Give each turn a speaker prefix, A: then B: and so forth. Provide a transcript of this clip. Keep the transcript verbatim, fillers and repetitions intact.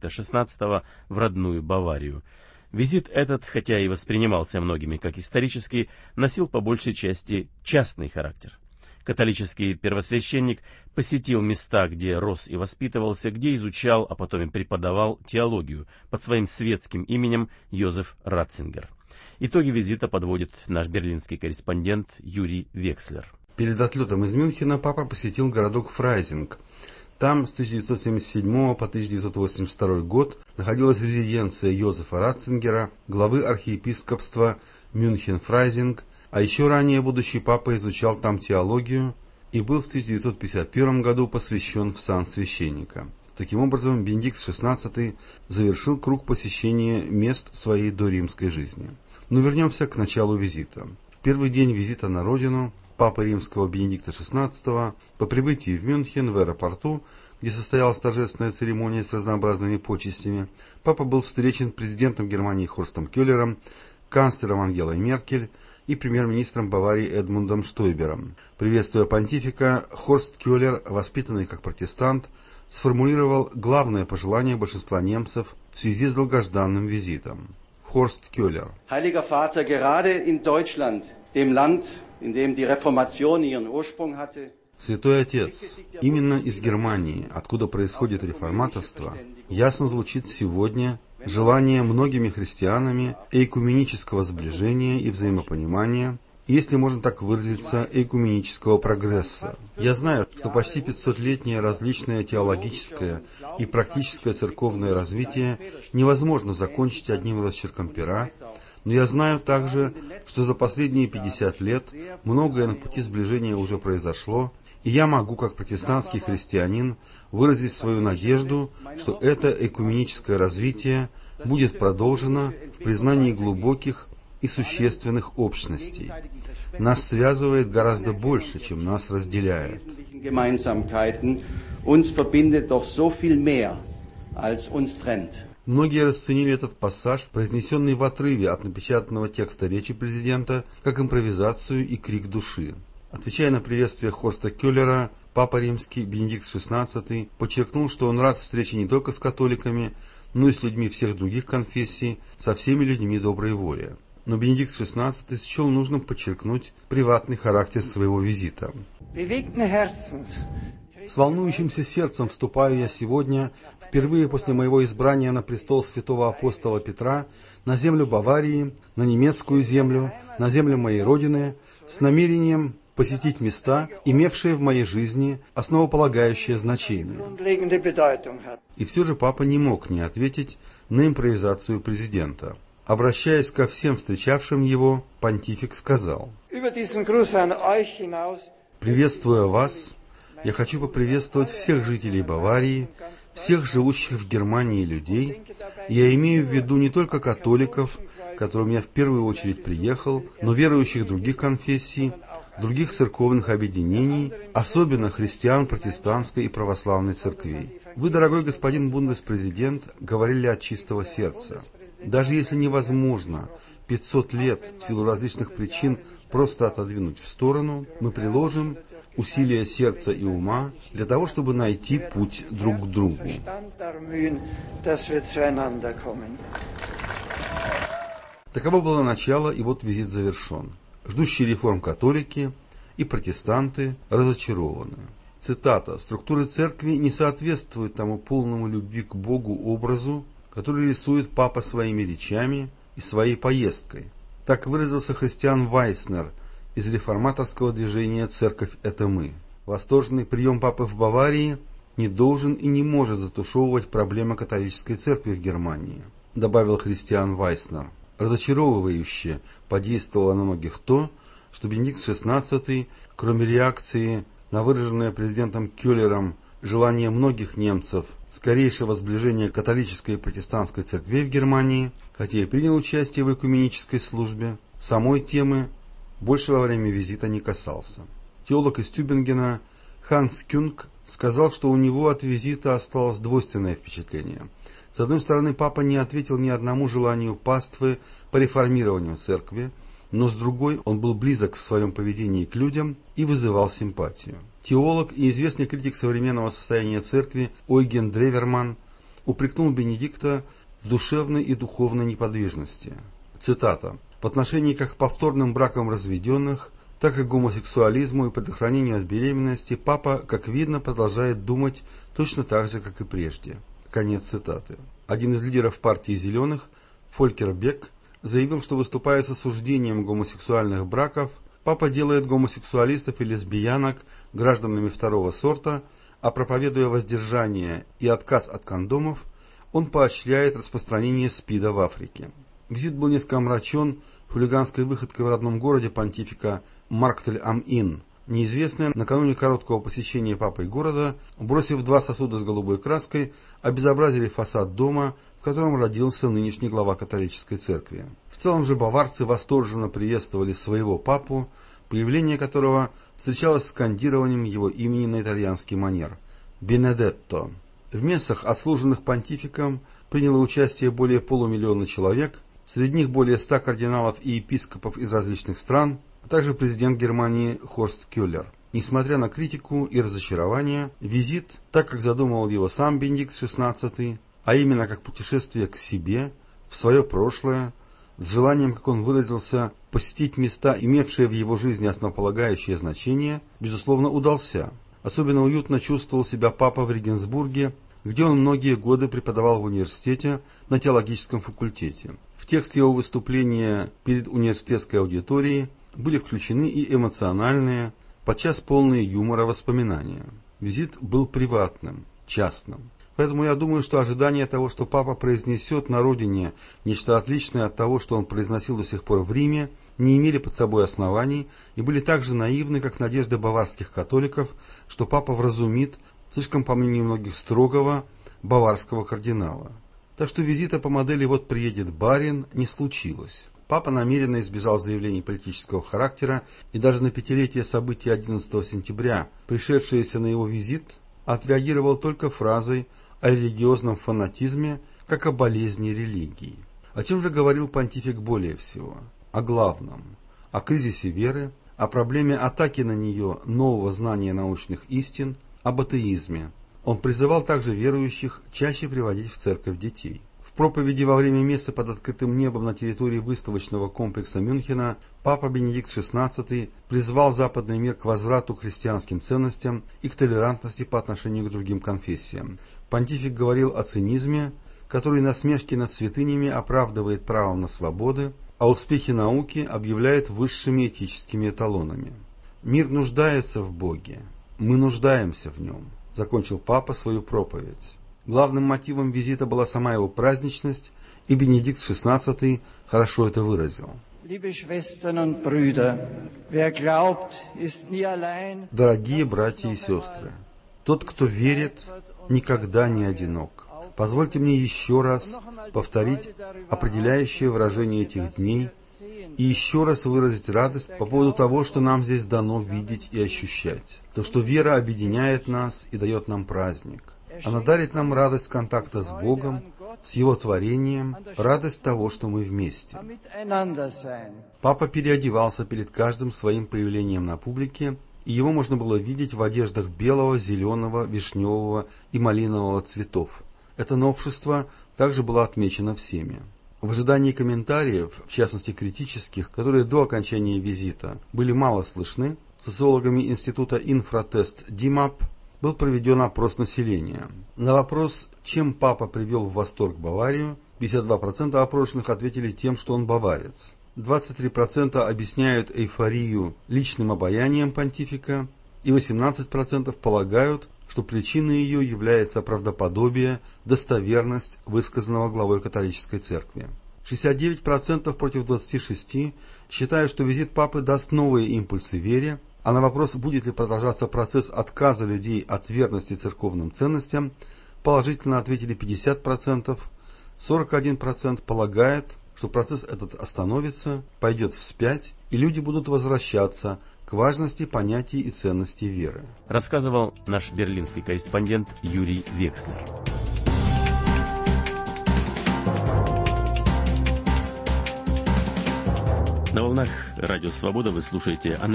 A: Бенедикта шестнадцатого в родную Баварию. Визит этот, хотя и воспринимался многими как исторический, носил по большей части частный характер. Католический первосвященник посетил места, где рос и воспитывался, где изучал, а потом и преподавал теологию под своим светским именем Йозеф Ратцингер. Итоги визита подводит наш берлинский корреспондент Юрий Векслер.
B: Перед отлетом из Мюнхена папа посетил городок Фрайзинг. Там с тысяча девятьсот семьдесят седьмого по тысяча девятьсот восемьдесят второй год находилась резиденция Йозефа Ратцингера, главы архиепископства Мюнхен-Фрайзинг, а еще ранее будущий папа изучал там теологию и был в тысяча девятьсот пятьдесят первом году посвящен в сан священника. Таким образом, Бенедикт шестнадцатый завершил круг посещения мест своей доримской жизни. Но вернемся к началу визита. В первый день визита на родину Папы Римского Бенедикта шестнадцатого по прибытии в Мюнхен в аэропорту, где состоялась торжественная церемония с разнообразными почестями, папа был встречен президентом Германии Хорстом Кёллером, канцлером Ангелой Меркель и премьер-министром Баварии Эдмундом Штойбером. Приветствуя понтифика, Хорст Кёллер, воспитанный как протестант, сформулировал главное пожелание большинства немцев в связи с долгожданным визитом. Хорст Кёллер.
C: Heiliger Vater, gerade in Deutschland, dem Land, in dem die Reformation ihren Ursprung hatte,
B: Святой Отец, именно из Германии, откуда происходит реформаторство, ясно звучит сегодня желание многими христианами экуменического сближения и взаимопонимания, если можно так выразиться, экуменического прогресса. Я знаю, что почти пятисотлетнее различное теологическое и практическое церковное развитие невозможно закончить одним росчерком пера, но я знаю также, что за последние пятьдесят лет многое на пути сближения уже произошло, и я могу, как протестантский христианин, выразить свою надежду, что это экуменическое развитие будет продолжено в признании глубоких и существенных общностей. Нас связывает гораздо больше, чем нас разделяет. Многие расценили этот пассаж, произнесенный в отрыве от напечатанного текста речи президента, как импровизацию и крик души. Отвечая на приветствие Хорста Кёллера, Папа Римский Бенедикт шестнадцатый подчеркнул, что он рад встрече не только с католиками, но и с людьми всех других конфессий, со всеми людьми доброй воли. Но Бенедикт шестнадцатый счел нужным подчеркнуть приватный характер своего визита. С волнующимся сердцем вступаю я сегодня, впервые после моего избрания на престол святого апостола Петра, на землю Баварии, на немецкую землю, на землю моей родины, с намерением посетить места, имевшие в моей жизни основополагающее значение. И все же папа не мог не ответить на импровизацию президента. Обращаясь ко всем встречавшим его, понтифик сказал: «Приветствуя вас, я хочу поприветствовать всех жителей Баварии, всех живущих в Германии людей. Я имею в виду не только католиков, к которым я в первую очередь приехал, но верующих других конфессий, других церковных объединений, особенно христиан протестантской и православной церквей. Вы, дорогой господин бундес-президент, говорили от чистого сердца. Даже если невозможно пятьсот лет в силу различных причин просто отодвинуть в сторону, мы приложим усилия сердца и ума для того, чтобы найти путь друг к другу». Таково было начало, и вот визит завершен. Ждущие реформ католики и протестанты разочарованы. Цитата: «Структуры церкви не соответствуют тому полному любви к Богу образу, который рисует папа своими речами и своей поездкой». Так выразился Христиан Вайснер из реформаторского движения «Церковь – это мы». Восторженный прием папы в Баварии не должен и не может затушевывать проблемы католической церкви в Германии, добавил Христиан Вайснер. Разочаровывающе подействовало на многих то, что Бенедикт шестнадцатый, кроме реакции на выраженное президентом Кёллером желание многих немцев скорейшего сближения католической и протестантской церквей в Германии, хотя и принял участие в экуменической службе, самой темы больше во время визита не касался. Теолог из Тюбингена Ханс Кюнг сказал, что у него от визита осталось двойственное впечатление. С одной стороны, папа не ответил ни одному желанию паствы по реформированию церкви, но с другой он был близок в своем поведении к людям и вызывал симпатию. Теолог и известный критик современного состояния церкви Ойген Древерман упрекнул Бенедикта в душевной и духовной неподвижности. Цитата. «В отношении как к повторным бракам разведенных, так и к гомосексуализму и предохранению от беременности папа, как видно, продолжает думать точно так же, как и прежде». Конец цитаты. Один из лидеров партии «Зеленых», Фолькер Бек, заявил, что, выступая с осуждением гомосексуальных браков, папа делает гомосексуалистов и лесбиянок гражданами второго сорта, а проповедуя воздержание и отказ от кондомов, он поощряет распространение СПИДа в Африке. Визит был несколько омрачен хулиганской выходкой в родном городе понтифика Марктель-ам-Ин. Неизвестные накануне короткого посещения папой города, бросив два сосуда с голубой краской, обезобразили фасад дома, в котором родился нынешний глава католической церкви. В целом же баварцы восторженно приветствовали своего папу, появление которого встречалось скандированием его имени на итальянский манер «Бенедетто». В мессах, отслуженных понтификом, приняло участие более полумиллиона человек, среди них более ста кардиналов и епископов из различных стран, а также президент Германии Хорст Кёллер. Несмотря на критику и разочарование, визит, так как задумывал его сам Бенедикт шестнадцатый, а именно как путешествие к себе, в свое прошлое, с желанием, как он выразился, посетить места, имевшие в его жизни основополагающее значение, безусловно, удался. Особенно уютно чувствовал себя папа в Регенсбурге, где он многие годы преподавал в университете на теологическом факультете. В текст его выступления перед университетской аудиторией были включены и эмоциональные, подчас полные юмора воспоминания. Визит был приватным, частным. Поэтому я думаю, что ожидание того, что папа произнесет на родине нечто отличное от того, что он произносил до сих пор в Риме, не имели под собой оснований и были так же наивны, как надежды баварских католиков, что папа вразумит, слишком, по мнению многих, строгого баварского кардинала. Так что визита по модели «вот приедет барин» не случилось. Папа намеренно избежал заявлений политического характера, и даже на пятилетие событий одиннадцатого сентября, пришедшееся на его визит, отреагировал только фразой о религиозном фанатизме, как о болезни религии. О чем же говорил понтифик более всего? О главном, о кризисе веры, о проблеме атаки на нее нового знания научных истин, об атеизме. Он призывал также верующих чаще приводить в церковь детей. В проповеди во время мессы под открытым небом на территории выставочного комплекса Мюнхена папа Бенедикт шестнадцатый призвал западный мир к возврату к христианским ценностям и к толерантности по отношению к другим конфессиям. Понтифик говорил о цинизме, который насмешки над святынями оправдывает правом на свободы, а успехи науки объявляет высшими этическими эталонами. «Мир нуждается в Боге, мы нуждаемся в нем», — закончил папа свою проповедь. Главным мотивом визита была сама его праздничность, и Бенедикт шестнадцатый хорошо это выразил. Дорогие братья и сестры, тот, кто верит, никогда не одинок. Позвольте мне еще раз повторить определяющее выражение этих дней и еще раз выразить радость по поводу того, что нам здесь дано видеть и ощущать. То, что вера объединяет нас и дает нам праздник. Она дарит нам радость контакта с Богом, с Его творением, радость того, что мы вместе. Папа переодевался перед каждым своим появлением на публике, и его можно было видеть в одеждах белого, зеленого, вишневого и малинового цветов. Это новшество также было отмечено всеми. В ожидании комментариев, в частности критических, которые до окончания визита были мало слышны, социологами института Инфратест Димап был проведен опрос населения. На вопрос, чем папа привел в восторг Баварию, пятьдесят два процента опрошенных ответили тем, что он баварец. двадцать три процента объясняют эйфорию личным обаянием понтифика, и восемнадцать процентов полагают, что причиной ее является правдоподобие, достоверность высказанного главой католической церкви. шестьдесят девять процентов против двадцати шести процентов считают, что визит папы даст новые импульсы вере, а на вопрос, будет ли продолжаться процесс отказа людей от верности церковным ценностям, положительно ответили пятьдесят процентов, сорок один процент полагает, что процесс этот остановится, пойдет вспять, и люди будут возвращаться к важности понятий и ценностей веры.
A: Рассказывал наш берлинский корреспондент Юрий Векслер. На волнах Радио Свобода вы слушаете